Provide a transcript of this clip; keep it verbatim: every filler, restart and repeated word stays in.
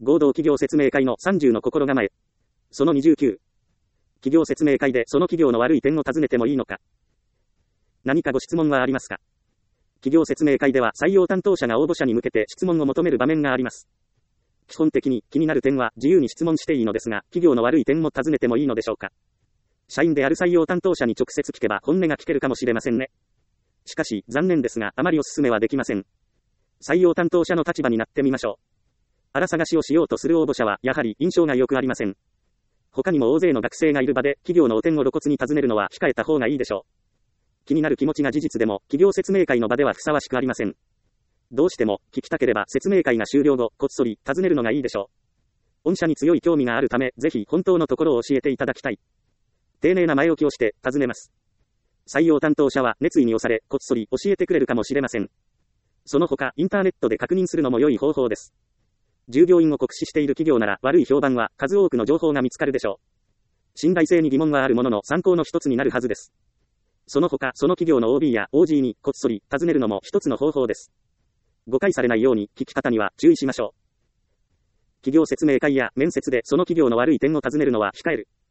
合同企業説明会のさんじゅうの心構え。そのにじゅうきゅう。企業説明会でその企業の悪い点を尋ねてもいいのか。何かご質問はありますか。企業説明会では採用担当者が応募者に向けて質問を求める場面があります。基本的に気になる点は自由に質問していいのですが、企業の悪い点も尋ねてもいいのでしょうか。社員である採用担当者に直接聞けば本音が聞けるかもしれませんね。しかし、残念ですが、あまりお勧めはできません。採用担当者の立場になってみましょう。荒探しをしようとする応募者は、やはり印象が良くありません。他にも大勢の学生がいる場で、企業の汚点を露骨に尋ねるのは控えた方がいいでしょう。気になる気持ちが事実でも、企業説明会の場ではふさわしくありません。どうしても、聞きたければ説明会が終了後、こっそり尋ねるのがいいでしょう。御社に強い興味があるため、ぜひ本当のところを教えていただきたい。丁寧な前置きをして尋ねます。採用担当者は熱意に押され、こっそり教えてくれるかもしれません。その他、インターネットで確認するのも良い方法です。従業員を酷使している企業なら、悪い評判は数多くの情報が見つかるでしょう。信頼性に疑問はあるものの参考の一つになるはずです。その他、その企業の オービー や オージー にこっそり尋ねるのも一つの方法です。誤解されないように聞き方には注意しましょう。企業説明会や面接でその企業の悪い点を尋ねるのは控える。